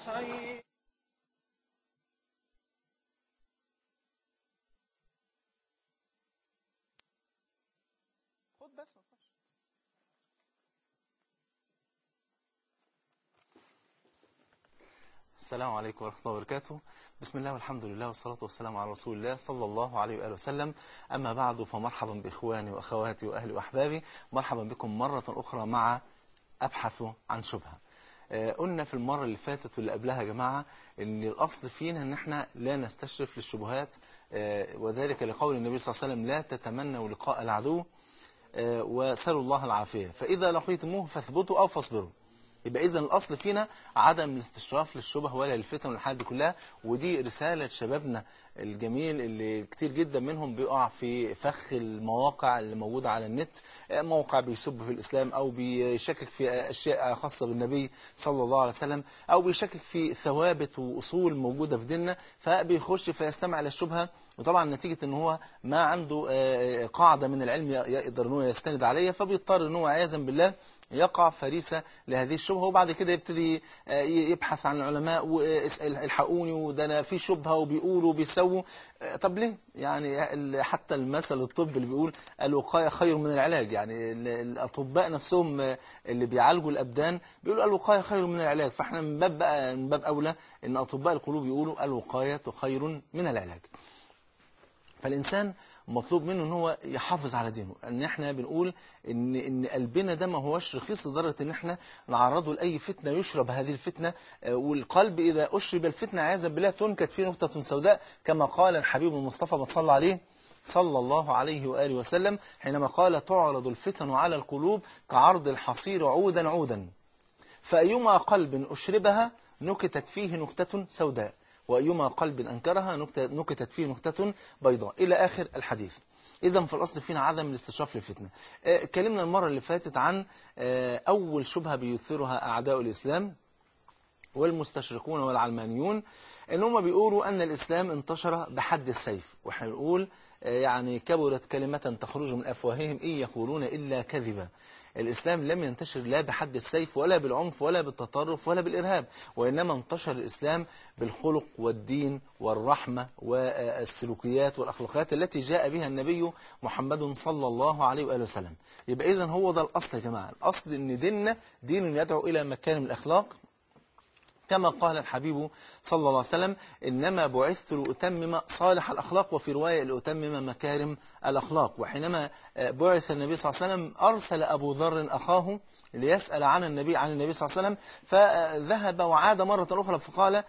حي. خد بس. السلام عليكم ورحمة الله وبركاته. بسم الله والحمد لله والصلاة والسلام على رسول الله صلى الله عليه وآله وسلم. أما بعد، فمرحبا بإخواني وأخواتي وأهلي وأحبابي، مرحبا بكم مرة أخرى مع أبحث عن شبهة. قلنا في المرة اللي فاتت واللي قبلها يا جماعة ان الأصل فينا ان احنا لا نستشرف للشبهات، وذلك لقول النبي صلى الله عليه وسلم: لا تتمنوا لقاء العدو وسلوا الله العافية، فإذا لقيتموه فاثبتوا أو فاصبروا. يبقى إذن الأصل فينا عدم الاستشراف للشبه ولا للفتن والحاجات دي كلها. ودي رسالة شبابنا الجميل اللي كتير جدا منهم بيقع في فخ المواقع اللي موجودة على النت، موقع بيسب في الإسلام أو بيشكك في أشياء خاصة بالنبي صلى الله عليه وسلم، أو بيشكك في ثوابت وأصول موجودة في ديننا، فبيخش فيستمع للشبهة. وطبعا نتيجة ان هو ما عنده قاعدة من العلم يقدر انه يستند عليها، فبيضطر ان هو عياذا بالله يقع فريسة لهذه الشبهة. وبعد كده يبتدي يبحث عن العلماء واسأل الحقوني، وده أنا في شبهة وبيقولوا وبيسووا. طب ليه؟ يعني حتى المثل الطب اللي بيقول الوقاية خير من العلاج. يعني الأطباء نفسهم اللي بيعالجوا الأبدان بيقولوا الوقاية خير من العلاج. فاحنا من باب أولى ان أطباء القلوب يقولوا الوقاية خير من العلاج. فالإنسان مطلوب منه ان هو يحافظ على دينه. ان احنا بنقول ان قلبنا ده ما هوش رخيص لدرجه ان احنا نعرضه لاي فتنه يشرب هذه الفتنه. والقلب اذا اشرب الفتنه عياذا بالله تنكت فيه نكته سوداء، كما قال الحبيب المصطفى ما صلى عليه صلى الله عليه واله وسلم حينما قال: تعرض الفتن على القلوب كعرض الحصير عودا عودا، فايما قلب اشربها نكتت فيه نكته سوداء، وأيما قلب أنكرها نكتت فيه نكتة بيضاء، إلى آخر الحديث. إذن في الأصل فينا عدم الاستشراف للفتنة. كلمنا المرة اللي فاتت عن أول شبهة بيثيرها أعداء الإسلام والمستشرقون والعلمانيون، إن هم بيقولوا أن الإسلام انتشر بحد السيف. وإحنا بنقول يعني كبرت كلمة تخرج من أفواههم إن يقولون إلا كذبا. الإسلام لم ينتشر لا بحد السيف ولا بالعنف ولا بالتطرف ولا بالإرهاب، وإنما انتشر الإسلام بالخلق والدين والرحمة والسلوكيات والأخلاقيات التي جاء بها النبي محمد صلى الله عليه وآله وسلم. يبقى إذن هو ده الأصل يا جماعة. الأصل إن ديننا دين يدعو إلى مكارم الأخلاق، كما قال الحبيب صلى الله عليه وسلم: إنما بعثت لأتمم صالح الأخلاق، وفي رواية لأتمم مكارم الأخلاق. وحينما بعث النبي صلى الله عليه وسلم أرسل أبو ذر أخاه ليسأل عن النبي صلى الله عليه وسلم، فذهب وعاد مرة أخرى فقال: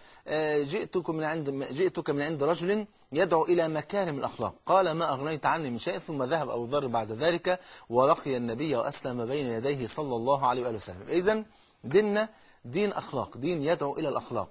جئتك من عند رجل يدعو إلى مكارم الأخلاق. قال: ما أغنيت عني من شيء. ثم ذهب أبو ذر بعد ذلك ولقي النبي وأسلم بين يديه صلى الله عليه وآله وسلم. إذن ديننا دين أخلاق، دين يدعو إلى الأخلاق.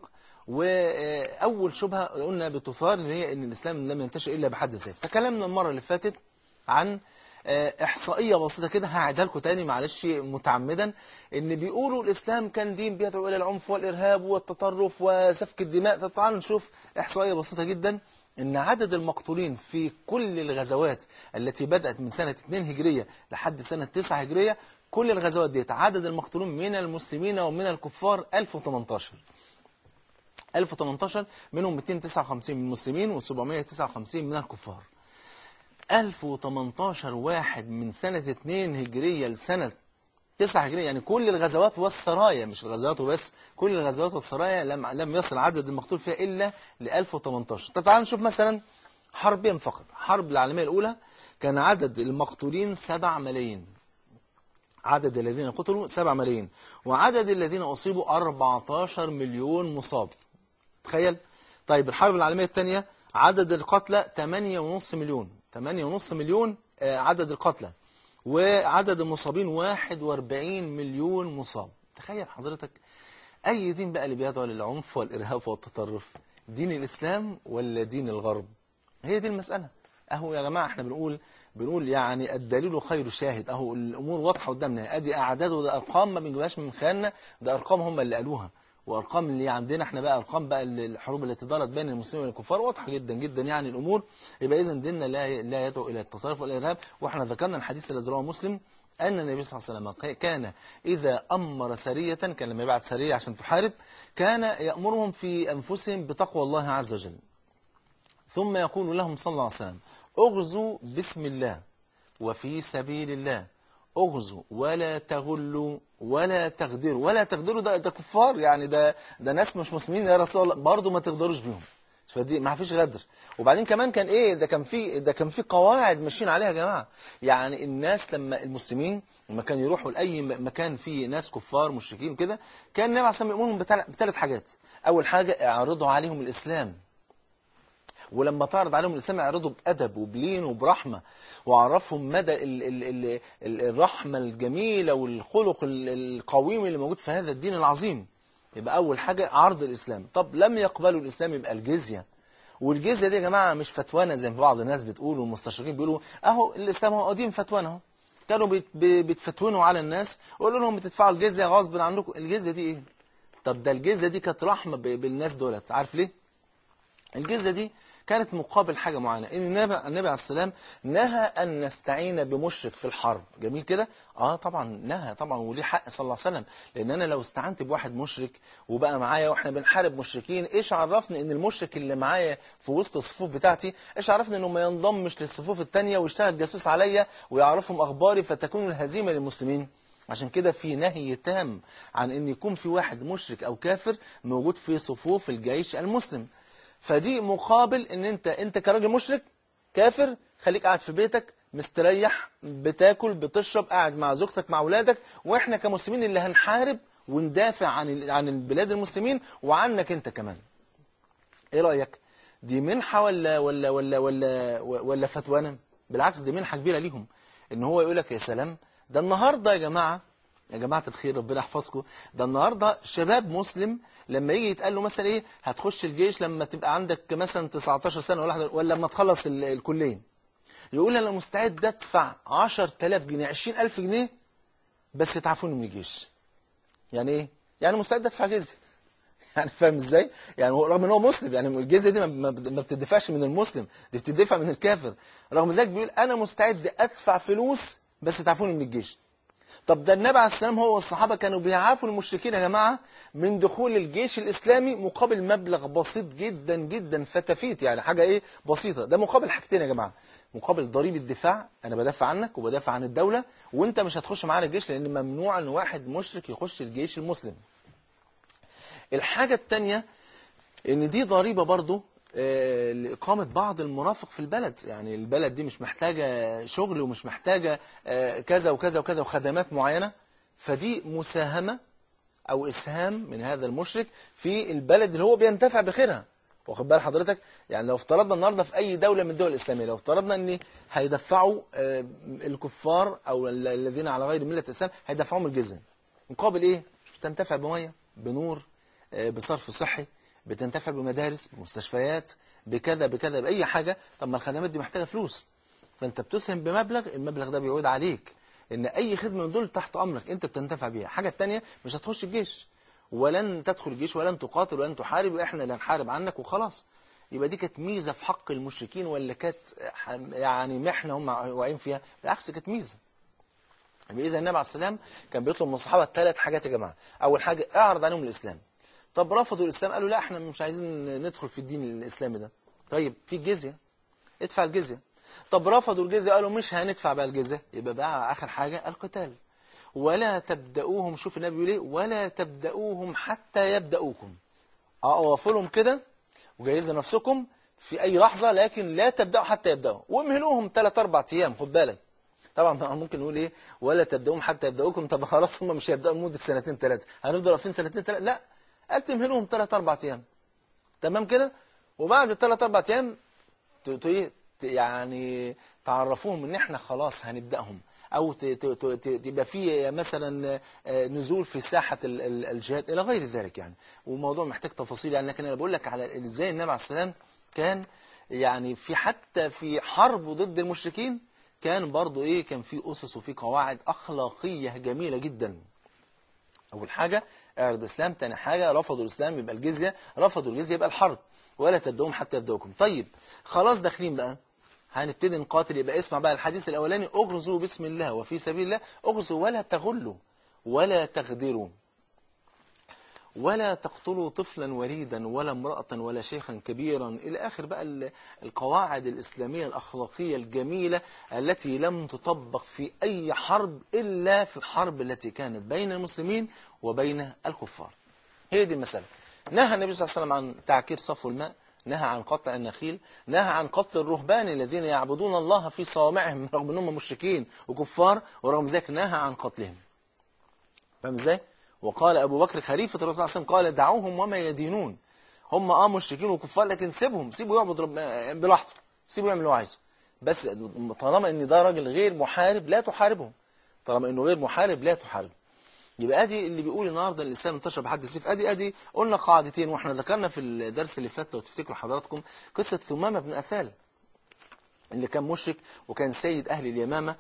وأول شبهة قلنا بتثار إن هي إن الإسلام لم ينتشر إلا بحد السيف. تكلمنا المرة اللي فاتت عن إحصائية بسيطة كده هعيدها لكم تاني معلش متعمدا، إن بيقولوا الإسلام كان دين بيدعو إلى العنف والإرهاب والتطرف وسفك الدماء. طب تعالوا نشوف إحصائية بسيطة جدا، إن عدد المقتولين في كل الغزوات التي بدأت من سنة 2 هجرية لحد سنة 9 هجرية، كل الغزوات ديت عدد المقتولون من المسلمين ومن الكفار 1018. 1018 منهم 259 من المسلمين و759 من الكفار. 1018 واحد من سنة 2 هجرية لسنة 9 هجرية، يعني كل الغزوات والسرايا، مش الغزوات وبس، كل الغزوات والسرايا لم يصل عدد المقتول فيها إلا ل 1018. طب تعالوا نشوف مثلا حربين فقط. الحرب العالمية الأولى كان عدد المقتولين 7 ملايين، عدد الذين قتلوا 7 ملايين، وعدد الذين أصيبوا 14 مليون مصاب. تخيل. طيب الحرب العالمية الثانية عدد القتلى 8.5 مليون، 8.5 مليون عدد القتلى، وعدد المصابين 41 مليون مصاب. تخيل حضرتك، أي دين بقى اللي بيدعو للعنف والإرهاب والتطرف؟ دين الإسلام ولا دين الغرب؟ هي دي المسألة. أهو يا جماعة احنا بنقول يعني الدليل خير شاهد. أهو الأمور واضحة قدامنا، أدي أعداد وده أرقام ما بنجيبهاش من خيالنا، ده أرقام هم اللي قالوها، وأرقام اللي عندنا احنا بقى أرقام بقى الحروب التي دارت بين المسلمين والكفار واضحة جدا جدا يعني الأمور. يبقى إذن ديننا لا يدعو إلى التطرف والإرهاب. وإحنا ذكرنا الحديث الذي رواه مسلم أن النبي صلى الله عليه وسلم كان إذا أمر سرية، كان لما يبعث سرية عشان تحارب، كان يأمرهم في أنفسهم بتقوى الله عز وجل، ثم يقول لهم صلى الله عليه وسلم: اغزوا بسم الله وفي سبيل الله، اغزوا ولا تغلوا ولا تغدروا. ولا تغدروا ده كفار، يعني ده ناس مش مسلمين يا رسول الله، برضه ما تغدروش بيهم. فدي ما فيش غدر. وبعدين كمان كان ايه، ده كان في قواعد ماشيين عليها يا جماعه. يعني الناس لما المسلمين لما كانوا يروحوا لاي مكان فيه ناس كفار مشركين كده، كان النبي عليه الصلاه والسلام يأمرهم بثلاث حاجات. اول حاجه اعرضوا عليهم الاسلام، ولما تعرض عليهم الإسلام يعرضوا بأدب وبلين وبرحمة، وعرفهم مدى الرحمة الجميلة والخلق القويم اللي موجود في هذا الدين العظيم. يبقى أول حاجة عرض الإسلام. طب لم يقبلوا الإسلام يبقى الجزية. والجزية دي يا جماعة مش فتوانا زي ما بعض الناس بتقول، والمستشرقين بيقولوا أهو الإسلام هو قديم فتوانا اهو. كانوا بيتفتونوا على الناس ويقولوا لهم بتدفعوا الجزية غصب عنكم. الجزية دي إيه؟ طب ده الجزية دي كانت رحمة بالناس دولت. عارف ليه؟ الجزية دي كانت مقابل حاجة معينة، ان النبي عليه السلام نهى ان نستعين بمشرك في الحرب. جميل كده؟ طبعا نهى طبعا، وليه حق صلى الله عليه وسلم. لان انا لو استعنت بواحد مشرك وبقى معايا واحنا بنحارب مشركين، ايش عرفني ان المشرك اللي معايا في وسط الصفوف بتاعتي، ايش عرفني انه ما ينضمش للصفوف التانية ويشتغل جاسوس عليا ويعرفهم اخباري فتكون الهزيمة للمسلمين؟ عشان كده في نهي تام عن ان يكون في واحد مشرك او كافر موجود في صفوف الجيش المسلم. فدي مقابل ان انت كراجل مشرك كافر خليك قاعد في بيتك مستريح، بتاكل بتشرب، قاعد مع زوجتك مع اولادك، واحنا كمسلمين اللي هنحارب وندافع عن البلاد المسلمين وعنك انت كمان. ايه رايك؟ دي منحه ولا فتوانه؟ بالعكس دي منحه كبيره ليهم، ان هو يقول لك يا سلام، ده النهارده يا جماعة الخير ربنا يحفظكم، ده النهاردة شباب مسلم لما يجي يتقال له مثلا ايه هتخش الجيش لما تبقى عندك مثلا 19 سنة ولا لما تخلص الكلية، يقول انا مستعد ادفع 10,000 جنيه 20,000 جنيه بس تعافوني من الجيش. يعني ايه؟ يعني مستعد ادفع جزية. يعني فاهم ازاي؟ يعني رغم ان هو مسلم، يعني الجزية دي ما بتدفعش من المسلم، دي بتدفع من الكافر. رغم ذلك بيقول انا مستعد ادفع فلوس بس تعافوني من الجيش. طب ده النبي عليه السلام هو والصحابة كانوا بيعافوا المشركين يا جماعة من دخول الجيش الإسلامي مقابل مبلغ بسيط جدا جدا، فتافيت يعني حاجة ايه بسيطة. ده مقابل حاجتين يا جماعة، مقابل ضريبة الدفاع، أنا بدافع عنك وبدافع عن الدولة وانت مش هتخش معانا الجيش لأن ممنوع أن واحد مشرك يخش الجيش المسلم. الحاجة التانية ان دي ضريبة برضو لإقامة بعض المرافق في البلد. يعني البلد دي مش محتاجة شغل ومش محتاجة كذا وكذا وكذا وخدمات معينة، فدي مساهمة أو إسهام من هذا المشرك في البلد اللي هو بينتفع بخيرها. واخد بال حضرتك؟ يعني لو افترضنا النهارده في أي دولة من الدول الإسلامية، لو افترضنا أن هيدفعوا الكفار أو الذين على غير ملة الإسلام هيدفعوهم الجزية مقابل إيه؟ مش بتنتفع بمية، بنور، بصرف صحي، بتنتفع بمدارس، بمستشفيات، بكذا بكذا بأي حاجة. طب ما الخدمات دي محتاجة فلوس، فأنت بتسهم بمبلغ، المبلغ ده بيعود عليك إن أي خدمة من دول تحت أمرك أنت بتنتفع بيها. حاجة التانية مش هتخش الجيش ولن تدخل الجيش ولن تقاتل ولن تحارب، وإحنا اللي هنحارب عنك وخلاص. يبقى دي كانت ميزة في حق المشركين ولا كانت يعني محنة هم واقعين فيها؟ بالعكس كانت ميزة. يبقى إذا النبي عليه السلام كان بيطلب من الصحابة 3 حاجات يا جماعة. أول حاجة اعرض عليهم الإسلام. طب رفضوا الإسلام، قالوا لا احنا مش عايزين ندخل في الدين الإسلامي ده. طيب في الجزية، ادفع الجزية. طب رفضوا الجزية قالوا مش هندفع بقى الجزية، يبقى بقى آخر حاجة القتال. ولا تبدأوهم، شوف النبي بيقول ايه، ولا تبدأوهم حتى يبدأوكم. وقفوا كده وجهزوا نفسكم في أي لحظة، لكن لا تبدأوا حتى يبدأوا، وامهلوهم 3-4 أيام. خد بالك طبعا ممكن نقول ايه ولا تبدأوهم حتى يبدأوكم، طب خلاص هم مش هيبدأوا لمدة 2-3 هنفضل واقفين 2-3؟ لا، قال تمهلوهم 3-4 أيام. تمام كده؟ وبعد 3-4 أيام يعني تعرفوهم ان احنا خلاص هنبدأهم، او تبقى في مثلا نزول في ساحة الجهاد الى غير ذلك يعني. وموضوع محتاج تفاصيل يعني، لكن انا بقول لك على ازاي النبي عليه السلام كان يعني حتى في حرب ضد المشركين كان برضو ايه، كان في اسس وفي قواعد اخلاقية جميلة جدا. اول حاجة اعرض الاسلام، تاني حاجة رفضوا الاسلام يبقى الجزية، رفضوا الجزية يبقى الحرب. ولا تبدأوهم حتى يبدأوكم. طيب خلاص داخلين بقى، هنبتدي نقاتل. يبقى اسمع بقى الحديث الأولاني: اغزوا بسم الله وفي سبيل الله، اغزوا ولا تغلوا ولا تغدروا ولا تقتلوا طفلا وليدا ولا امرأة ولا شيخا كبيرا، إلى آخر بقى القواعد الإسلامية الأخلاقية الجميلة التي لم تطبق في أي حرب إلا في الحرب التي كانت بين المسلمين وبين الكفار. هي دي المسألة. نهى النبي صلى الله عليه وسلم عن تعكير صفو الماء، نهى عن قطع النخيل، نهى عن قتل الرهبان الذين يعبدون الله في صوامعهم رغم أنهم مشركين وكفار، ورغم ذلك نهى عن قتلهم. فاهم ازاي؟ وقال أبو بكر خليفة الرسول صلى الله عليه وسلم قال: دعوهم وما يدينون، هم مشركين وكفار لكن سيبوا يعبد براحته، سيبوا يعمل اللي هو عايزه، بس طالما ان ده راجل غير محارب لا تحاربه، طالما انه غير محارب لا تحاربه. يبقى ادي اللي بيقول النهارده الاسلام انتشر بحد السيف. ادي قلنا قاعدتين، واحنا ذكرنا في الدرس اللي فات لو تفتكروا حضراتكم قصة ثمامة بن أثال اللي كان مشرك وكان سيد أهل اليمامة،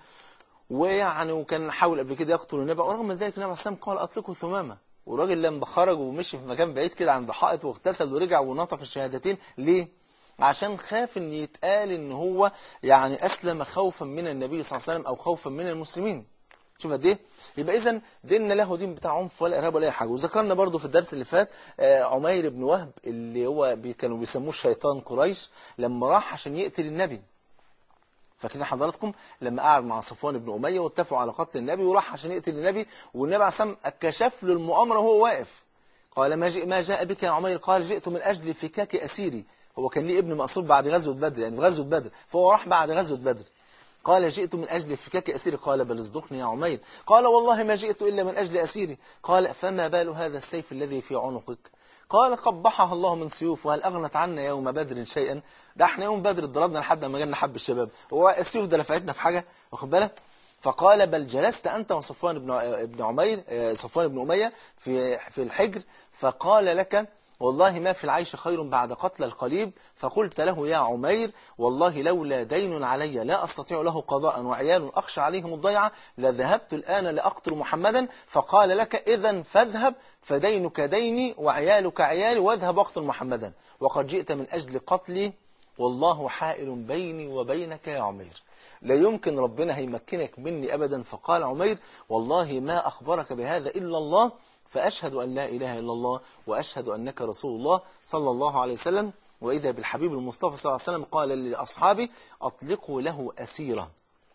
وكان حاول قبل كده يقتل النبي، ورغم ذلك النبي عليه السلام قال: أطلقوا ثمامة. والراجل لما خرج ومشي في مكان بعيد كده عند حائط واغتسل ورجع ونطق الشهادتين. ليه؟ عشان خاف ان يتقال ان هو أسلم خوفا من النبي صلى الله عليه وسلم أو خوفا من المسلمين. شوف قد ايه؟ يبقى اذا ديننا له دين بتاع عنف ولا ارهاب ولا اي حاجه. وذكرنا برضو في الدرس اللي فات عمير بن وهب اللي هو كانوا بيسموه شيطان قريش، لما راح عشان يقتل النبي. فاكرين حضراتكم لما قعد مع صفوان بن أمية واتفقوا على قتل النبي، وراح عشان يقتل النبي، والنبي عليه الصلاة والسلام كشف له المؤامرة وهو واقف. قال: ما جاء بك يا عمير؟ قال: جئت من أجل فكاك أسيري. هو كان ليه ابن مأسور بعد غزوة بدر، في غزوة بدر، فهو راح بعد غزوة بدر. قال: جئت من أجل فكاك أسيري. قال: بل اصدقني يا عمير. قال: والله ما جئت إلا من أجل أسيري. قال: فما بال هذا السيف الذي في عنقك؟ قال: قبحها الله من سيوف، وهل أغنت عنا يوم بدر شيئا؟ ده احنا يوم بدر اتضربنا لحد ما جالنا حب الشباب، هو السيوف ده نفعتنا في حاجة؟ واخد بالك؟ فقال: بل جلست أنت وصفوان بن عمير صفوان بن أمية في الحجر، فقال لك: والله ما في العيش خير بعد قتل القليب. فقلت له: يا عمير، والله لولا دين علي لا أستطيع له قضاء وعيال أخشى عليهم الضيعة لذهبت الآن لأقتل محمدا. فقال لك: إذا فاذهب، فدينك ديني وعيالك عيالي، واذهب واقتل محمدا، وقد جئت من أجل قتلي، والله حائل بيني وبينك يا عمير، لا يمكن ربنا هيمكنك مني أبدا. فقال عمير: والله ما أخبرك بهذا إلا الله، فأشهد أن لا إله إلا الله وأشهد أنك رسول الله صلى الله عليه وسلم. وإذا بالحبيب المصطفى صلى الله عليه وسلم قال لأصحابه: أطلقوا له أسيرا،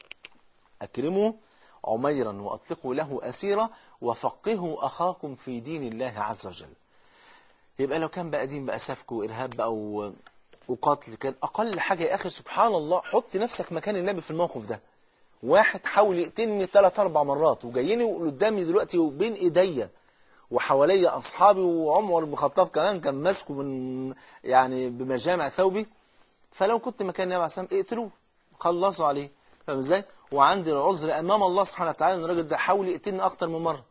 أكرموا عميرا وأطلقوا له أسيرا وفقهوا أخاكم في دين الله عز وجل. يبقى لو كان بقى دين بقى سفك وإرهاب بقى وقتل، كان أقل حاجة يا أخي سبحان الله، حط نفسك مكان النبي في الموقف ده. واحد حاول يقتلني 3-4 مرات وجاييني قدامي دلوقتي وبين إيديا وحوالي أصحابي، وعمر بن الخطاب كمان كان ماسكه من بمجامع ثوبي. فلو كنت مكان النبي عليه الصلاة والسلام اقتلوه، خلصوا عليه. فاهم ازاي؟ وعندي العذر أمام الله سبحانه وتعالى ان الراجل ده حاول يقتلني أكتر من مرة،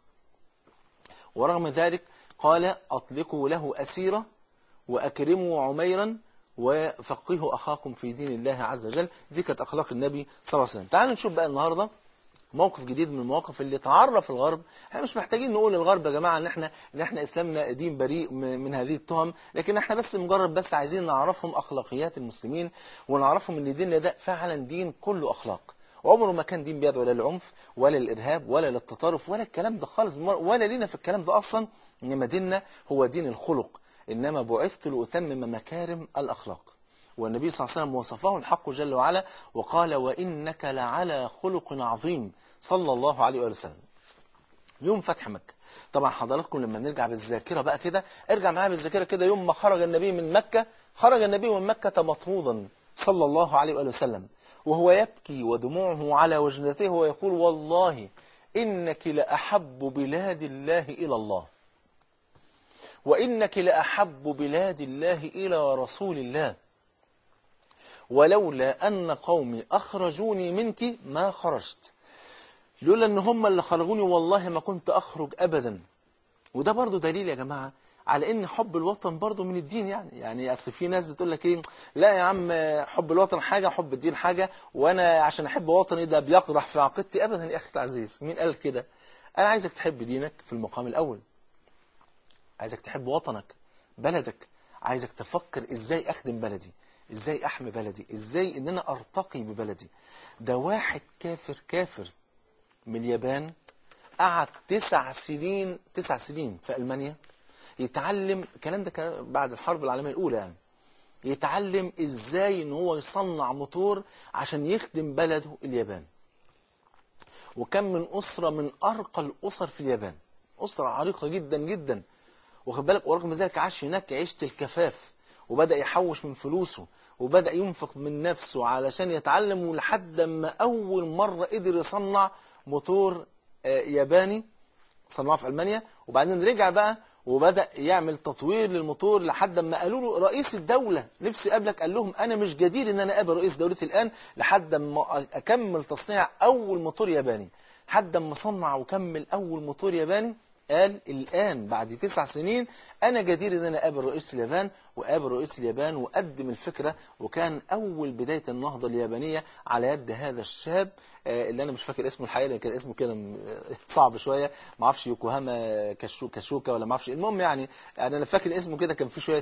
ورغم ذلك قال: أطلقوا له أسيرة وأكرموا عميرا وفقهوا أخاكم في دين الله عز وجل. دي كانت أخلاق النبي صلى الله عليه وسلم. تعالوا نشوف بقى النهاردة موقف جديد من المواقف اللي تعرف الغرب. احنا مش محتاجين نقول للغرب يا جماعة ان احنا اسلامنا دين بريء من هذه التهم، لكن احنا مجرد عايزين نعرفهم اخلاقيات المسلمين، ونعرفهم ان ديننا ده فعلا دين كله اخلاق. وعمره ما كان دين بيدعو لا للعنف ولا للارهاب ولا للتطرف ولا الكلام ده خالص، ولا لينا في الكلام ده اصلا. انما ديننا هو دين الخلق، انما بعثت لأتمم مكارم الاخلاق. والنبي صلى الله عليه وسلم وصفه الحق جل وعلا وقال: وإنك لعلى خلق عظيم، صلى الله عليه وسلم. يوم فتح مكة، طبعا حضراتكم لما نرجع بالذاكرة بقى كده، ارجع معايا بالذاكرة كده، يوم ما خرج النبي من مكة، خرج النبي من مكة مطرودا صلى الله عليه وسلم، وهو يبكي ودموعه على وجنته ويقول: والله إنك لأحب بلاد الله إلى الله، وإنك لأحب بلاد الله إلى رسول الله، ولولا أن قومي أخرجوني منك ما خرجت، لولا أن هم اللي خرجوني والله ما كنت أخرج أبدا. وده برضو دليل يا جماعة على أن حب الوطن برضو من الدين. يعني أصل في ناس بتقول لك إيه، لا يا عم حب الوطن حاجة حب الدين حاجة، وأنا عشان أحب وطني ده بيقدح في عقيدتي. أبدا يا أخي العزيز، مين قال كده؟ أنا عايزك تحب دينك في المقام الأول، عايزك تحب وطنك بلدك، عايزك تفكر إزاي أخدم بلدي، ازاي احمي بلدي، ازاي ان انا ارتقي ببلدي. ده واحد كافر من اليابان قعد 9 سنين في ألمانيا يتعلم الكلام ده، كان بعد الحرب العالمية الأولى يعني، يتعلم ازاي ان هو يصنع موتور عشان يخدم بلده اليابان. وكان من أسرة من أرقى الأسر في اليابان، أسرة عريقة جدا جدا، واخد بالك، ورغم ذلك عاش هناك عيشة الكفاف، وبدأ يحوش من فلوسه، وبدأ ينفق من نفسه علشان يتعلم، لحد ما أول مرة قدر يصنع موتور ياباني، صنعه في ألمانيا. وبعدين رجع بقى وبدأ يعمل تطوير للموتور، لحد ما قالوا له رئيس الدولة نفسي قابلك، قال لهم أنا مش جدير إن أنا أقابل رئيس دولتي الآن، لحد ما أكمل تصنيع أول موتور ياباني، لحد ما صنع وكمل أول موتور ياباني. قال الآن بعد 9 سنين أنا جدير إن أنا أقابل رئيس اليابان، وقابل رئيس اليابان وقدم الفكرة، وكان أول بداية النهضة اليابانية على يد هذا الشاب اللي أنا مش فاكر اسمه الحقيقة، لأن كان اسمه كده صعب شوية، ما اعرفش يوكوهاما كاشوكا ولا ما اعرفش، المهم يعني أنا فاكر اسمه كده كان فيه شوية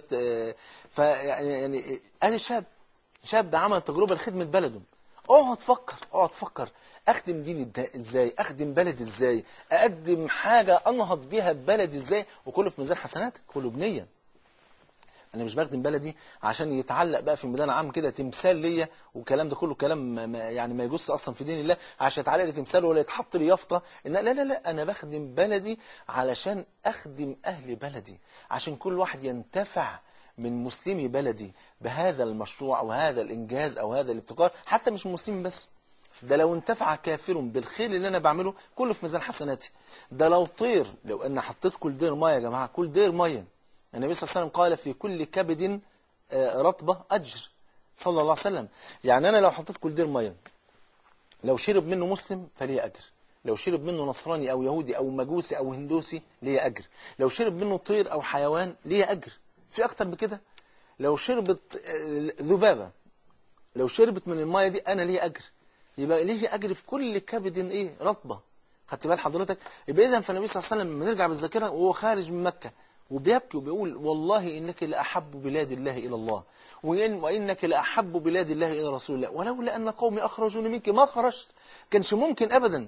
يعني أدي شاب عمل تجربة لخدمة بلده. اقعد فكر اخدم ديني ازاي، اخدم بلدي ازاي، اقدم حاجة انهض بيها بلدي ازاي، وكله في ميزان حسناتك، كله بنية. انا مش بخدم بلدي عشان يتعلق بقى في ميدان عام كده تمثال ليا، والكلام ده كله كلام يعني ما يجوز اصلا في دين الله، عشان يتعلق لي تمثال ولا يتحط لي يافطه. لا، انا بخدم بلدي علشان اخدم اهل بلدي، عشان كل واحد ينتفع من مسلمي بلدي بهذا المشروع او هذا الانجاز او هذا الابتكار. حتى مش مسلم بس، ده لو انتفع كافر بالخير اللي انا بعمله كله في ميزان حسناتي. ده لو طير، لو ان حطيت كل دير ميه يا جماعه، كل دير ميه، النبي صلى الله عليه وسلم قال في كل كبد رطبة أجر، صلى الله عليه وسلم. يعني أنا لو حطيت كل دير مية، لو شرب منه مسلم فليه أجر، لو شرب منه نصراني أو يهودي أو مجوسي أو هندوسي ليه أجر، لو شرب منه طير أو حيوان ليه أجر. في أكتر بكده؟ لو شربت ذبابة، لو شربت من المية دي أنا ليه أجر، يبقى ليه أجر في كل كبد رطبة. خدت بال حضرتك؟ يبقى إذن فالنبي صلى الله عليه وسلم لما نرجع بالذاكرة وهو خارج من مكة وبيبكي وبيقول والله إنك لأحب بلاد الله إلى الله، وإنك لأحب بلاد الله إلى رسول الله، ولولا أن قومي أخرجوني منك ما خرجت. كانش ممكن أبدا.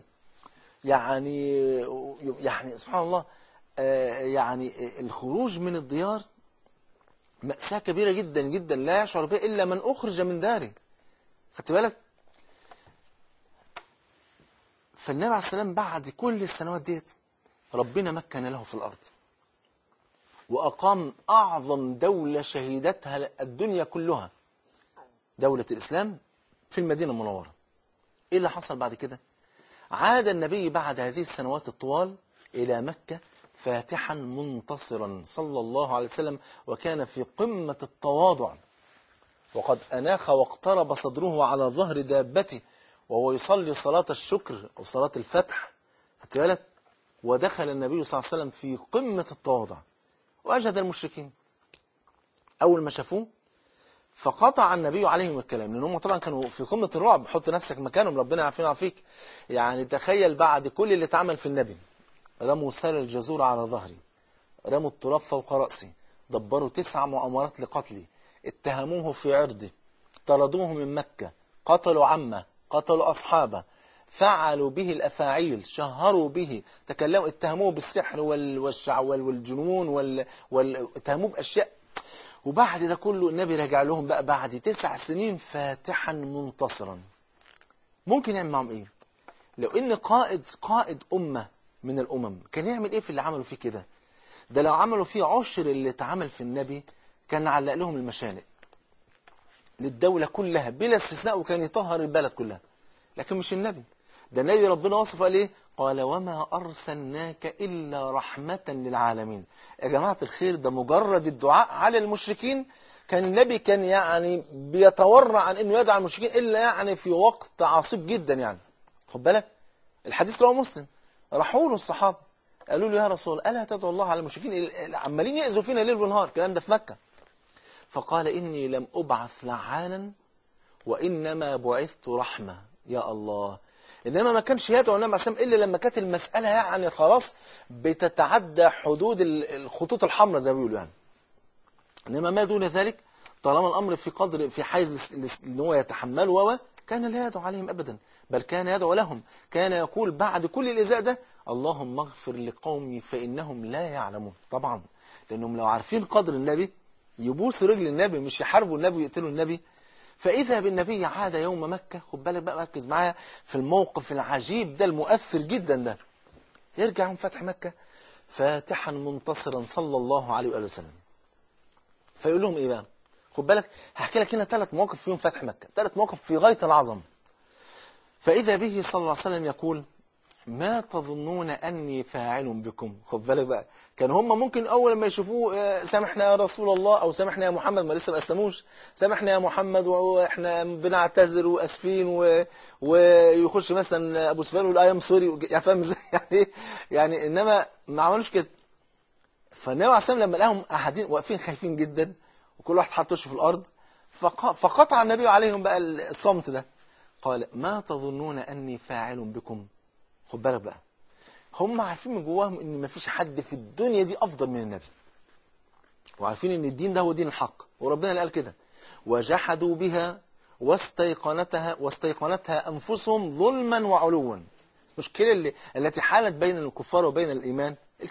يعني سبحان الله، يعني الخروج من الديار مأساة كبيرة جدا جدا لا يشعر بها إلا من أخرج من داره. خدت بالك؟ فالنبي عليه السلام بعد كل السنوات ديت ربنا مكن له في الأرض، وأقام أعظم دولة شهدتها الدنيا كلها، دولة الإسلام في المدينة المنورة. إيه اللي حصل بعد كده؟ عاد النبي بعد هذه السنوات الطوال إلى مكة فاتحا منتصرا صلى الله عليه وسلم، وكان في قمة التواضع، وقد أناخ واقترب صدره على ظهر دابته وهو يصلي صلاة الشكر أو صلاة الفتح. خدت بالك؟ ودخل النبي صلى الله عليه وسلم في قمة التواضع، وأجهد المشركين أول ما شافوه فقطع النبي عليهم الكلام، لأنهم طبعا كانوا في قمة الرعب. حط نفسك مكانهم، ربنا يعافينا ويعافيك. يعني تخيل بعد كل اللي اتعمل في النبي، رموا سال الجزور على ظهري، رموا التراب فوق رأسي، دبروا 9 مؤامرات لقتلي، اتهموه في عرضه، طردوه من مكة، قتلوا عمه، قتلوا أصحابه، فعلوا به الأفاعيل، شهروا به، تكلموا، اتهموه بالسحر والشعوذة والجنون اتهموه بأشياء. وبعد ده كله النبي رجع لهم بقى بعد 9 سنين فاتحا منتصرا. ممكن يعمل معهم ايه؟ لو ان قائد أمة من الأمم كان يعمل ايه في اللي عملوا فيه كده؟ ده لو عملوا فيه عشر اللي اتعمل في النبي كان علق لهم المشانق للدولة كلها بلا استثناء، وكان يطهر البلد كلها. لكن مش النبي، ده النبي ربنا وصفه قال ايه؟ قال وما أرسلناك إلا رحمة للعالمين. يا جماعة الخير، ده مجرد الدعاء على المشركين كان النبي كان يعني بيتورع عن انه يدعو المشركين الا يعني في وقت عصيب جدا. يعني خد بالك، الحديث رواه مسلم، راحوا له الصحابة قالوا له يا رسول ألا تدعو الله على المشركين عمالين يأذوا فينا ليل ونهار، الكلام ده في مكة. فقال إني لم أبعث لعانا وإنما بعثت رحمة. يا الله، إنما ما كانش يدعو النبي عليه الصلاة والسلام إلا لما كانت المسألة يعني خلاص بتتعدى حدود الخطوط الحمراء زي ما بيقولوا يعني. إنما ما دون ذلك طالما الأمر في قدر في حيز ان هو يتحمله كان لا يدعو عليهم أبدا، بل كان يدعو لهم. كان يقول بعد كل الإزاء ده اللهم اغفر لقومي فإنهم لا يعلمون. طبعا لأنهم لو عارفين قدر النبي يبوسوا رجل النبي، مش يحاربوا النبي ويقتلوا النبي. فإذا بالنبي عاد يوم مكة. خد بالك بقى، ركز معايا في الموقف العجيب ده المؤثر جدا ده. يرجع من فتح مكة فاتحا منتصرا صلى الله عليه وآله وسلم. فيقول لهم إيه بقى؟ خد بالك هحكي لك هنا 3 مواقف فيهم فتح مكة، 3 مواقف في غاية العظمة. فإذا به صلى الله عليه وسلم يقول ما تظنون أني فاعل بكم. خد بالك بقى، كان هم ممكن أول ما يشوفوه سامحنا يا رسول الله أو سامحنا يا محمد، ما لسه ما أسلموش، سامحنا يا محمد وإحنا بنعتذر وأسفين ويخش مثلا أبو سفيان يقول أيام سوري، يعني فاهم ازاي يعني إنما ما عملوش كده. فالنبي عليه الصلاة والسلام لما لقاهم قاعدين واقفين خايفين جدا وكل واحد حاط وشه في الأرض، فقطع النبي عليهم بقى الصمت ده. قال ما تظنون أني فاعل بكم. خد بالك بقى، هم عارفين من جواهم ان مفيش حد في الدنيا دي افضل من النبي، وعارفين ان الدين ده هو دين الحق، وربنا اللي قال كده وجحدوا بها واستيقنتها انفسهم ظلما وعلوا. المشكله التي حالت بين الكفار وبين الايمان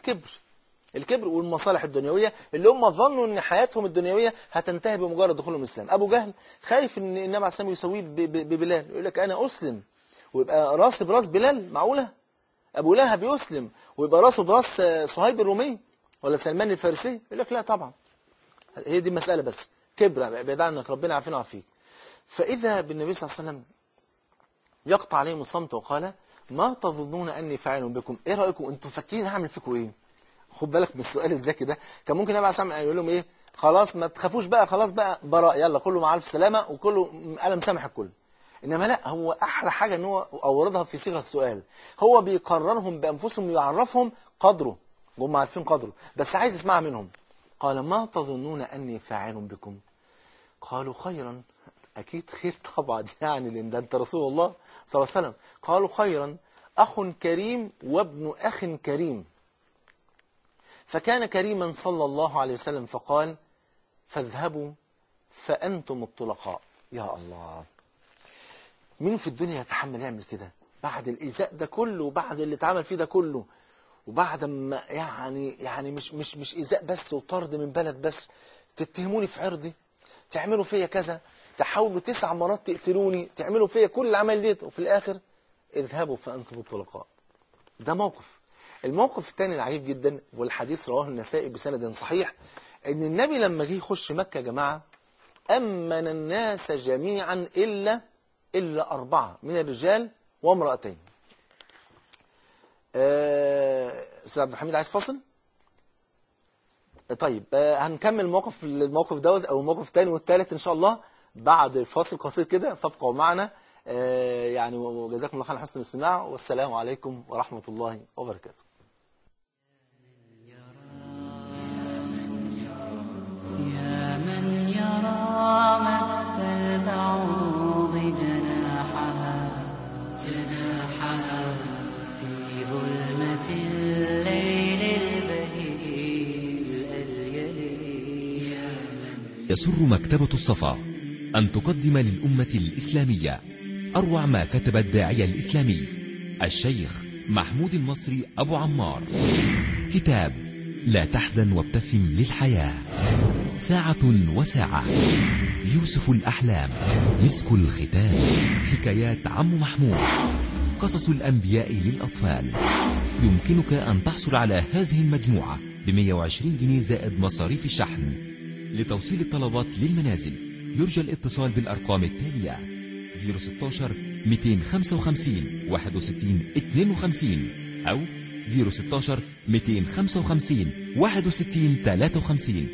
الكبر والمصالح الدنيويه، اللي هم ظنوا ان حياتهم الدنيويه هتنتهي بمجرد دخولهم الاسلام. ابو جهل خايف ان النبي عليه الصلاه والسلام يسويه ببلال، يقول لك انا اسلم ويبقى راسي براس بلال، معقوله؟ أبو لهب يسلم ويبقى راسه براس صهيب الرومي ولا سلمان الفارسي؟ يقول لك لا طبعا، هي دي مسألة بس كبرى بعيد عنك، ربنا عافينا وعافيك. فإذا بالنبي صلى الله عليه وسلم يقطع عليهم الصمت وقال ما تظنون أني فاعل بكم. إيه رأيكم أنتم فاكرين هعمل فيكم إيه؟ خد بالك من السؤال الذكي ده. كان ممكن النبي عليه الصلاة والسلام يقول لهم إيه؟ خلاص ما تخافوش بقى، خلاص بقى براء، يلا كله مع ألف سلامة وكله أنا مسامح الكل. إنما لا، هو أحلى حاجة إن هو أوردها في صيغة السؤال. هو بيقررهم بأنفسهم ويعرفهم قدره، هم عارفين قدره بس عايز يسمع منهم. قال ما تظنون أني فاعل بكم؟ قالوا خيرا. أكيد خير طبعا، يعني لأن ده أنت رسول الله صلى الله عليه وسلم. قالوا خيرا، أخ كريم وابن أخ كريم. فكان كريما صلى الله عليه وسلم فقال فاذهبوا فأنتم الطلقاء. يا الله، مين في الدنيا يتحمل يعمل كده بعد الإيذاء ده كله وبعد اللي اتعمل فيه ده كله، وبعد ما يعني مش إيذاء بس وطرد من بلد بس، تتهموني في عرضي، تعملوا فيا كذا، تحاولوا 9 مرات تقتلوني، تعملوا فيا كل العمل ديت، وفي الآخر اذهبوا فأنتم الطلقاء. ده موقف. الموقف الثاني العجيب جدا، والحديث رواه النسائي بسند صحيح، ان النبي لما جه يخش مكة يا جماعة أمن الناس جميعا إلا 4 من الرجال وامرأتين. أستاذ عبد الحميد عايز فاصل؟ طيب هنكمل الموقف دوت أو الموقف الثاني والثالث إن شاء الله بعد فاصل قصير كده، فابقوا معنا. يعني وجزاكم الله خيرا حسن الاستماع، والسلام عليكم ورحمة الله وبركاته. يا من يرى مد البعوض جناحها في ظلمة الليل البهيل الأليل. يسر مكتبة الصفا أن تقدم للأمة الإسلامية أروع ما كتب الداعية الإسلامي الشيخ محمود المصري أبو عمار، كتاب لا تحزن وابتسم للحياة، ساعة وساعة، يوسف الأحلام، مسك الختام، حكايات عم محمود، قصص الأنبياء للأطفال. يمكنك أن تحصل على هذه المجموعة ب120 جنيه زائد مصاريف الشحن. لتوصيل الطلبات للمنازل يرجى الاتصال بالأرقام التالية 016 255 61 52 أو 016 255 61 53.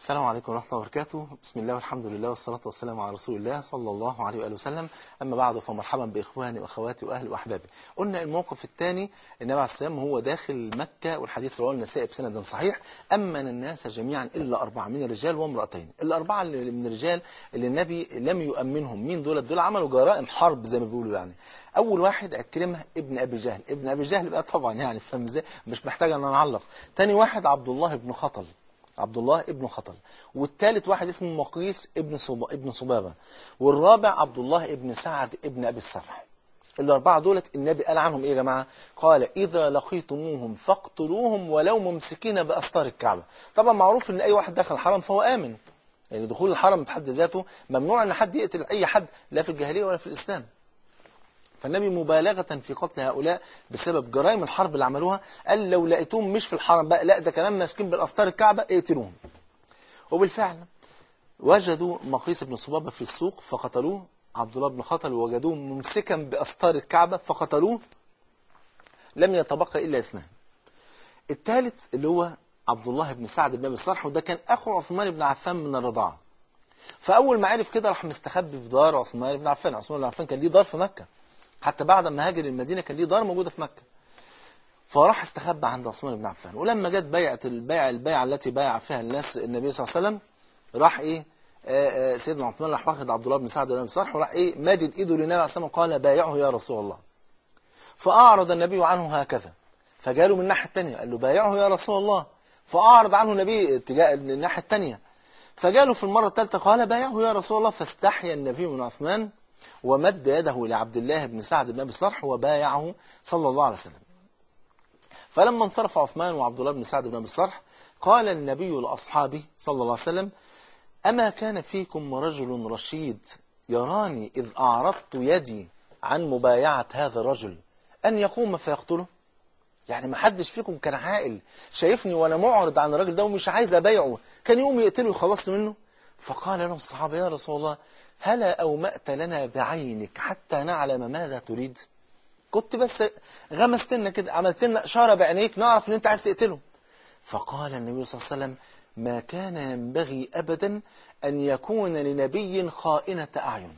السلام عليكم ورحمة الله وبركاته. بسم الله والحمد لله والصلاة والسلام على رسول الله صلى الله عليه وآله وسلم. أما بعد فمرحبا بإخواني وأخواتي وأهلي وأحبابي. قلنا الموقف الثاني النبي عليه السلام هو داخل مكة، والحديث رواه النسائي بسند صحيح، أمن الناس جميعا إلا 4 من الرجال وامرأتين. الأربعة اللي من الرجال اللي النبي لم يؤمنهم، مين دول؟ دول عملوا جرائم حرب زي ما بيقولوا يعني. أول واحد عكرمة ابن أبي جهل، ابن أبي جهل بقى طبعا يعني فاهم ازاي، مش محتاج أن نعلق. تاني واحد عبد الله بن خطل، عبد الله ابن خطل. والثالث واحد اسمه مقيس ابن صبابة. والرابع عبد الله ابن سعد ابن أبي السرح. الأربعة دولت النبي قال عنهم إيه يا جماعة؟ قال إذا لقيتموهم فاقتلوهم ولو ممسكين بأستار الكعبة. طبعا معروف إن أي واحد دخل الحرم فهو آمن، يعني دخول الحرم بحد ذاته ممنوع إن حد يقتل أي حد، لا في الجاهلية ولا في الإسلام. فالنبي مبالغة في قتل هؤلاء بسبب جرائم الحرب اللي عملوها قال لو لقيتوهم مش في الحرم بقى، لا ده كمان ماسكين بالأستار الكعبة اقتلوهم. وبالفعل وجدوا مقيس بن صبابة في السوق فقتلوه. عبد الله بن خطل وجدوه ممسكا بأستار الكعبة فقتلوه. لم يتبقى إلا 2. الثالث اللي هو عبد الله بن سعد بن أبي السرح، وده كان أخو عثمان بن عفان من الرضاعة. فأول ما عرف كده راح مستخبي في دار عثمان بن عفان. عثمان بن عفان كان ليه دار في مكة، حتى بعد ما هاجر المدينة كان ليه دار موجودة في مكة. فراح استخبى عند عثمان بن عفان. ولما جت البيعة التي بايع فيها الناس النبي صلى الله عليه وسلم، راح ايه سيدنا عثمان راح واخد عبد الله بن سعد بن ابي السرح وراح ايه مادد ايده للنبي عليه الصلاه والسلام، قال بايعه يا رسول الله. فاعرض النبي عنه هكذا، فجاله من الناحيه الثانيه قال له بايعه يا رسول الله، فاعرض عنه النبي اتجاه الناحيه الثانيه، فجاله في المره الثالثه قال بايعه يا رسول الله. فاستحيا النبي من عثمان ومد يده لعبد الله بن سعد بن ابي السرح وبايعه صلى الله عليه وسلم. فلما انصرف عثمان وعبد الله بن سعد بن ابي السرح قال النبي لاصحابه صلى الله عليه وسلم: أما كان فيكم رجل رشيد يراني إذ أعرضت يدي عن مبايعة هذا الرجل أن يقوم فيقتله؟ يعني ما حدش فيكم كان عاقل شايفني وأنا معرض عن الراجل ده ومش عايز أبايعه كان يقوم يقتله ويخلص منه؟ فقال لهم الصحابة: يا رسول الله هلا أومأت لنا بعينك حتى نعلم ماذا تريد؟ كنت بس غمست لنا كده، عملت لنا إشارة بعينيك نعرف إن أنت عايز تقتله. فقال النبي صلى الله عليه وسلم: ما كان ينبغي أبدا أن يكون لنبي خائنة أعين.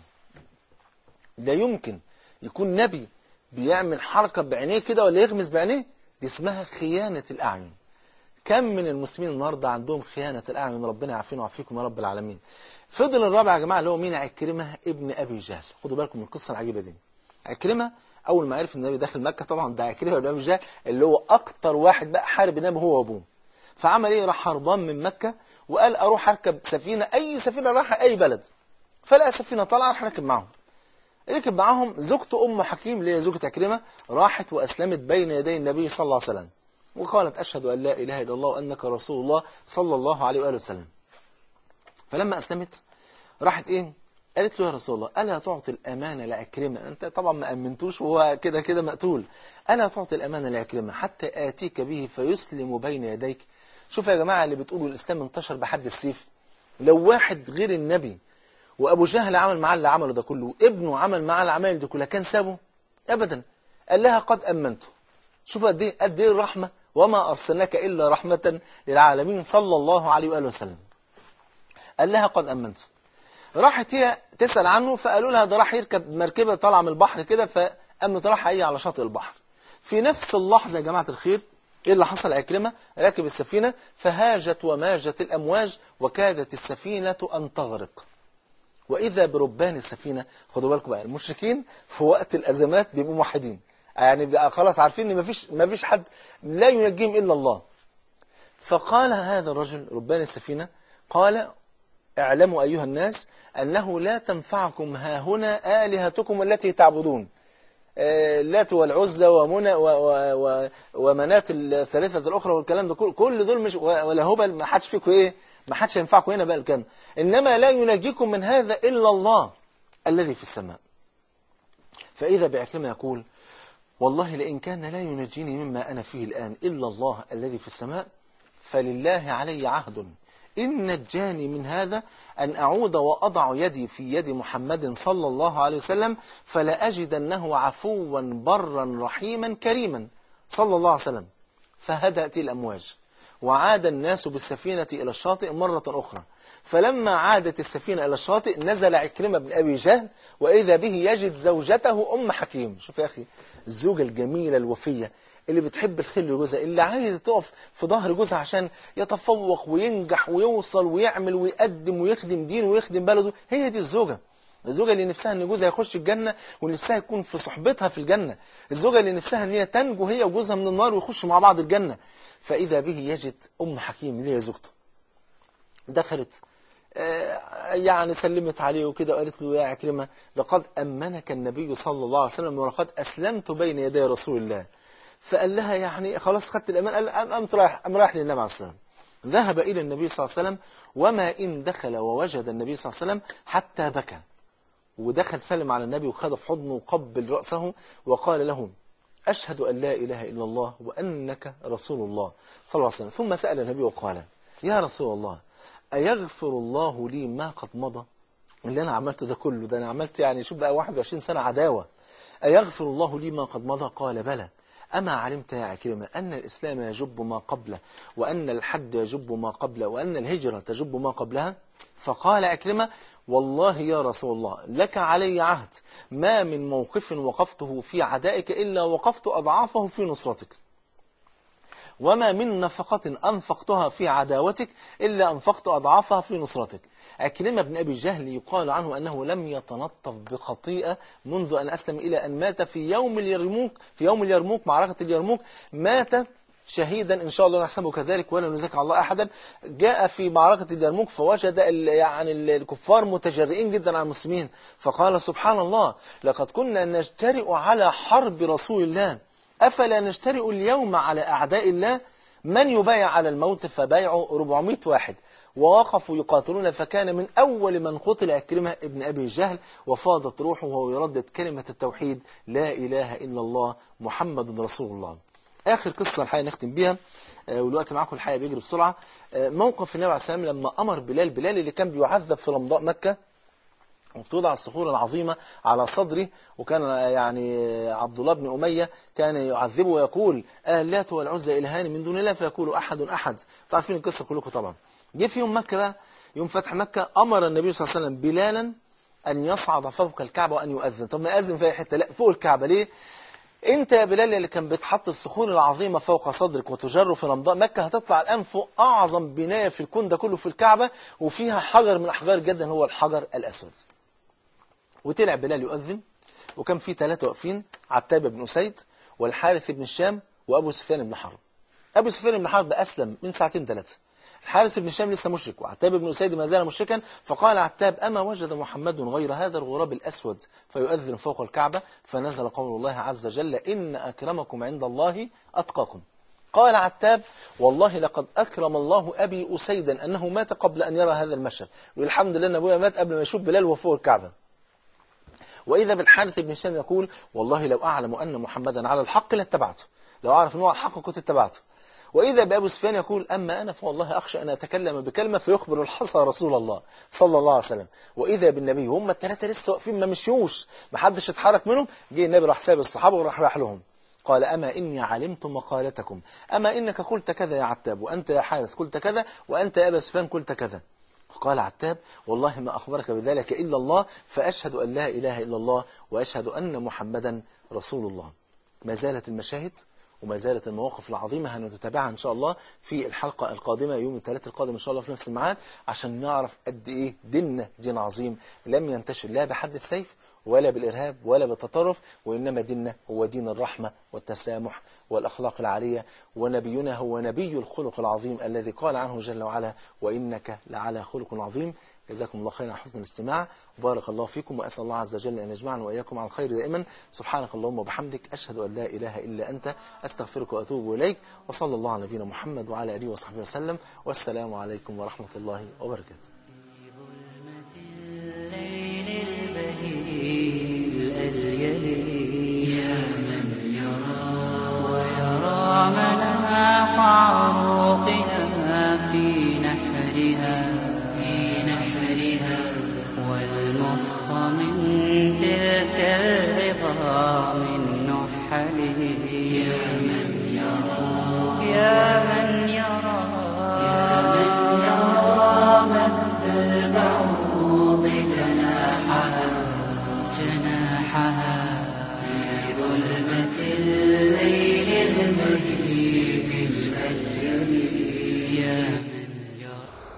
لا يمكن يكون نبي بيعمل حركة بعينيه كده ولا يغمز بعينيه، دي اسمها خيانة الأعين. كم من المسلمين النهارده عندهم خيانة الأعين، ربنا يعافينا ويعافيكم يا رب العالمين. فضل الرابع يا جماعة اللي هو مين؟ عكرمة ابن أبي جهل. خدوا بالكم من القصة العجيبة دي. عكرمة أول ما عرف النبي داخل مكة، طبعا ده عكرمة ابن أبي جهل اللي هو أكتر واحد بقى حارب النبي هو وأبوه. فعمل ايه؟ راح هربان من مكة وقال اروح اركب سفينة، اي سفينة رايحة اي بلد. فلقى سفينة طالعة راح ركب معاهم. ركب معاهم زوجته ام حكيم اللي هي زوجة عكرمة، راحت واسلمت بين يدي النبي صلى الله عليه وسلم وقالت اشهد ان لا اله الا الله وانك رسول الله صلى الله عليه واله وسلم. فلما اسلمت راحت ايه؟ قالت له: يا رسول الله الا تعطي الامانة لعكرمة؟ انت طبعا ما امنتوش وهو كده كده مقتول. الا تعطي الامانة لعكرمة حتى اتيك به فيسلم بين يديك؟ شوف يا جماعة اللي بتقولوا الإسلام انتشر بحد السيف. لو واحد غير النبي وأبو جهل عمل معاه اللي عمله ده كله وابنه عمل معاه العمال دي كلها كان سابه؟ أبدا. قال لها: قد أمنته. شوف قد إيه الرحمة، وما أرسلناك إلا رحمة للعالمين صلى الله عليه وآله وسلم. قال لها: قد أمنته. راحت هي تسأل عنه فقالوا لها ده راح يركب مركبة طالعة من البحر كده، فقامت راح هي على شاطئ البحر. في نفس اللحظة يا جماعة الخير ايه اللي حصل؟ عكرمة راكب السفينة فهاجت وماجت الأمواج وكادت السفينة أن تغرق. وإذا بربان السفينة، خدوا بالكم بقى، المشركين في وقت الأزمات بيبقوا موحدين، يعني بقى خلاص عارفين ان مفيش حد لا ينجيهم إلا الله. فقال هذا الرجل ربان السفينة، قال: اعلموا أيها الناس أنه لا تنفعكم هاهنا آلهتكم التي تعبدون، اللات والعزى ومنى ومنات الثالثة الأخرى والكلام ده كل دول مش ولا هبل، ما حدش فيكم ايه، ما حدش ينفعكم هنا بقى الكلام، إنما لا ينجيكم من هذا إلا الله الذي في السماء. فإذا بعكرمة يقول: والله لئن كان لا ينجيني مما أنا فيه الآن إلا الله الذي في السماء فلله علي عهد إن نجاني من هذا أن أعود وأضع يدي في يد محمد صلى الله عليه وسلم فلأجدنه عفوا برا رحيما كريما صلى الله عليه وسلم. فهدأت الأمواج وعاد الناس بالسفينة إلى الشاطئ مرة أخرى. فلما عادت السفينة إلى الشاطئ نزل عكرمة بن أبي جهل وإذا به يجد زوجته أم حكيم. شوف يا أخي الزوجة الجميلة الوفية اللي بتحب الخير لجوزها، اللي عايزة تقف في ظهر جوزها عشان يتفوق وينجح ويوصل ويعمل ويقدم ويخدم دين ويخدم بلده. هي دي الزوجة اللي نفسها ان جوزها يخش الجنة ونفسها يكون في صحبتها في الجنة. الزوجة اللي نفسها ان هي تنجو هي وجوزها من النار ويخشوا مع بعض الجنة. فإذا به يجد أم حكيم اللي هي زوجته. دخلت يعني سلمت عليه وكده وقالت له يا عكرمة لقد أمنك النبي صلى الله عليه وسلم ولقد أسلمت بين يدي رسول الله. فقال لها يعني خلاص خدت الأمان. قال قامت رايح للنبي عليه السلام. ذهب إلى النبي صلى الله عليه وسلم وما إن دخل ووجد النبي صلى الله عليه وسلم حتى بكى. ودخل سلم على النبي وخده في حضنه وقبل رأسه وقال له أشهد أن لا إله إلا الله وأنك رسول الله صلى الله عليه وسلم. ثم سأل النبي وقال يا رسول الله أيغفر الله لي ما قد مضى؟ اللي أنا عملته ده كله ده أنا عملت يعني شوف بقى 21 سنة عداوة. أيغفر الله لي ما قد مضى؟ قال بلى. أما علمت يا عكرمة أن الإسلام يجب ما قبله وأن الحج يجب ما قبله وأن الهجرة تجب ما قبلها؟ فقال عكرمة والله يا رسول الله لك علي عهد ما من موقف وقفته في عدائك إلا وقفت أضعافه في نصرتك وما من نفقة أنفقتها في عداوتك إلا أنفقت أضعافها في نصرتك. عكرمة بن أبي جهل يقال عنه أنه لم يتنطف بخطيئة منذ أن أسلم إلى أن مات في يوم اليرموك معركة اليرموك. مات شهيدا إن شاء الله نحسبه كذلك ولا نزكي على الله أحدا. جاء في معركة اليرموك فوجد يعني الكفار متجرئين جدا على المسلمين فقال سبحان الله لقد كنا نجترئ على حرب رسول الله أفلا نجترئ اليوم على أعداء الله؟ من يبايع على الموت فبايعوا 400 واحد ووقفوا يقاتلون. فكان من أول من قتل عكرمة ابن أبي جهل وفاضت روحه وهو يردد كلمة التوحيد لا إله إلا الله محمد رسول الله. آخر قصة الحقيقة نختم بيها والوقت معكم الحقيقة بيجري بسرعة. موقف النبي عليه الصلاة والسلام لما أمر بلال اللي كان بيعذب في رمضاء مكة وبتوضع الصخور العظيمة على صدره. وكان يعني عبد الله بن أمية كان يعذبه ويقول اللات والعزى إلهان من دون الله فيقول أحد. تعرفين القصة كلكم طبعا. جه في يوم مكة بقى يوم فتح مكة أمر النبي صلى الله عليه وسلم بلالا أن يصعد فوق الكعبة وأن يؤذن. طب ما يأذن في أي حتة؟ لا فوق الكعبة. ليه؟ انت يا بلال اللي كان بتحط الصخور العظيمة فوق صدرك وتجر في رمضاء مكة هتطلع الآن فوق أعظم بناية في الكون ده كله في الكعبة وفيها حجر من أحجار جدا هو الحجر الأسود. وطلع بلال يؤذن وكان في 3 واقفين عتاب بن أسيد والحارث بن الشام وأبو سفيان بن حرب. أبو سفيان بن حرب أسلم من 2 3. الحارث بن الشام لسه مشرك وعتاب بن أسيد ما زال مشركا. فقال عتاب أما وجد محمد غير هذا الغراب الأسود فيؤذن فوق الكعبة؟ فنزل قول الله عز وجل إن أكرمكم عند الله أتقاكم. قال عتاب والله لقد أكرم الله أبي أسيدا أنه مات قبل أن يرى هذا المشهد والحمد لله أن أبويا مات قبل ما يشوف بلال وفوق الكعبة. وإذا بالحارث بن الشام يقول والله لو أعلم أن محمدا على الحق لاتبعته. لو أعرف أنه على الحق كنت اتبعته. وإذا بأبو سفيان يقول أما أنا فوالله أخشى أن أتكلم بكلمة فيخبر الحصى رسول الله صلى الله عليه وسلم. وإذا بالنبي هم ال3 لسه واقفين ما مشيوش ما حدش اتحرك منهم. جه النبي راح ساب الصحابة وراح لهم قال أما إني علمت مقالتكم أما إنك قلت كذا يا عتاب وأنت يا حارث قلت كذا وأنت يا أبا سفيان قلت كذا. قال عتاب والله ما أخبرك بذلك إلا الله فأشهد أن لا إله إلا الله وأشهد أن محمدا رسول الله. ما زالت المشاهد وما زالت المواقف العظيمة هنتابعها إن شاء الله في الحلقة القادمة يوم الثلاث القادم إن شاء الله في نفس الميعاد عشان نعرف قد إيه ديننا دين عظيم لم ينتشر لا بحد السيف ولا بالإرهاب ولا بالتطرف وإنما ديننا هو دين الرحمة والتسامح والأخلاق العالية ونبينا هو نبي الخلق العظيم الذي قال عنه جل وعلا وإنك لعلى خلق عظيم. جزاكم الله خيرا على حسن الاستماع وبارك الله فيكم وأسأل الله عز وجل أن يجمعنا وإياكم على الخير دائما. سبحانك اللهم وبحمدك أشهد أن لا إله إلا أنت أستغفرك وأتوب إليك وصلى الله على نبينا محمد وعلى آله وصحبه وسلم والسلام عليكم ورحمة الله وبركاته. يا من يرى ويرى مناق عروقها في نحرها والمخ من